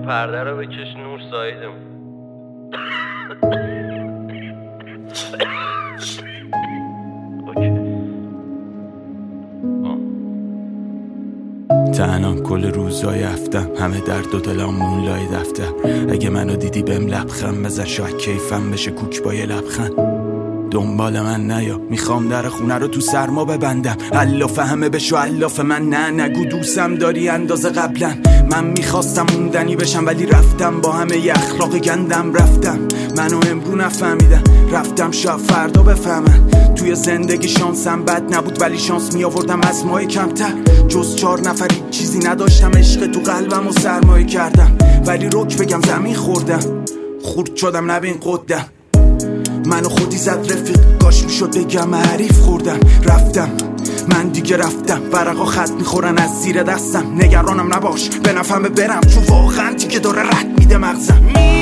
پرده رو بکش نور سایدم. تنها کل روزای هفتم، همه درد و دلام مونلای دفتر. اگه منو دیدی بهم لبخند بزن، شاید کیفم بشه کوک با یه لبخند. دنبال من نیا، میخوام در خونه رو تو سرما ببندم. الاف همه بشو الاف من، نه نگو دوستم داری اندازه قبلا. من میخواستم موندنی بشم ولی رفتم، با همه ی اخلاق گندم رفتم. منو امرو نفهمیدم، رفتم شاید فردا بفهمن. توی زندگی شانسم بد نبود ولی شانس می آوردم از ماه کمتر. جز 4 نفری چیزی نداشتم، عشق تو قلبم و سرمایه کردم. ولی رک بگم زمین خوردم، خورد شدم نبین قدم. منو خودی زد رفیق، کاش میشد بگم حریف خوردم. رفتم من دیگه رفتم، ورقا خط میخورن از زیر دستم. نگرانم نباش به نفهمه برم، چون واقعا دیگه داره رد میده مغزم.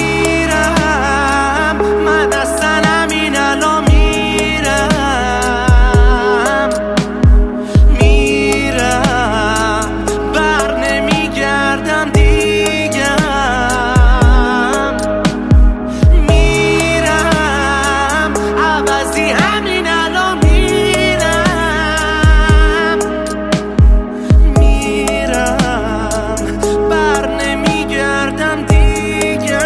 میرم من اصلا همین الان میرم بر نمیگردم دیگه. میرم عوضی همین الان میرم بر نمیگردم دیگه.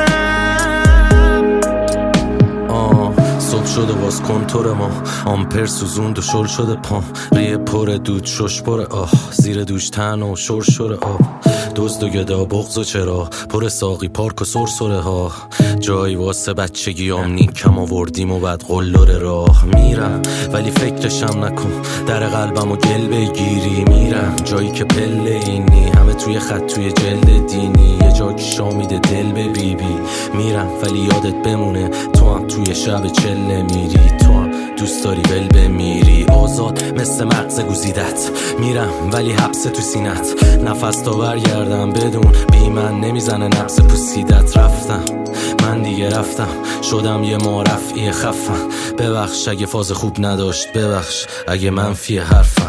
صبح شده واس کنتور ما، آمپر سوزوند و شل شده پام. ریه پر دود شش پر زیر دوش تن و شرشور آب. دزد و گدا بغض و چرا پر ساقی پارک و سرسره ها. جایی واسه بچگیام نیکم آوردیم و بعد قلدر راه. میرم ولی فکرشم نکن، در قلبم و گل بگیری. میرم جایی که پله اینی، همه توی خط توی جلد دینی. یه جا که شامیده دل به بیبی. میرم ولی یادت بمونه تو هم توی شب چله میری. تو هم دوست داری ول بمیری، آزاد مثل مغز گزیدت. میرم ولی حبس تو سینت، نفس تا برگردم بدون بی من نمیزنه نبض پوسیدت. رفتم من دیگه رفتم، شدم یه معرفی خفم. ببخش اگه فاز خوب نداشت، ببخش اگه منفی حرفم.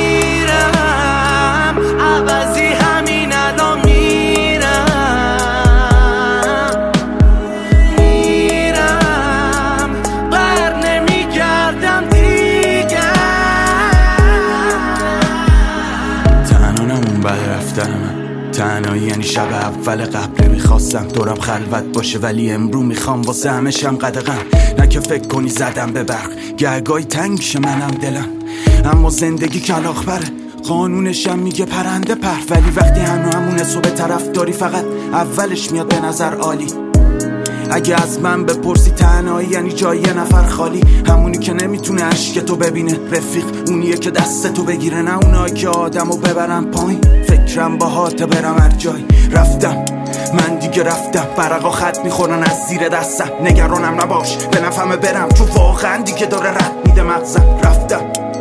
میرم عوضی همین الان میرم بر نمیگردم دیگه. تنها نمون بعد رفتن من، تنهایی یعنی شب اول قبل. میخواستم دورم خلوت باشه ولی امرو میخوام واسه همشم قدغن. نه که فکر کنی زدم به برق، گهگاهی تنگ شه منم دلم. اما زندگی کلاغ بره، قانونشم میگه پرنده پر. ولی وقتی همونه صبح طرف داری فقط اولش میاد به نظر عالی. اگه از من بپرسی تنهایی یعنی جای یه نفر خالی. همونی که نمیتونه عشق تو ببینه رفیق، اونیه که دست تو بگیره، نه اونایی که آدمو ببرن پایین. فکرم باهات برم هر جای. رفتم من دیگه رفتم، ورقا خط میخورن از زیر دستم. نگرانم نباش به نفهمه برم، چون واقعا دیگه داره رد میده مغزم. رفتم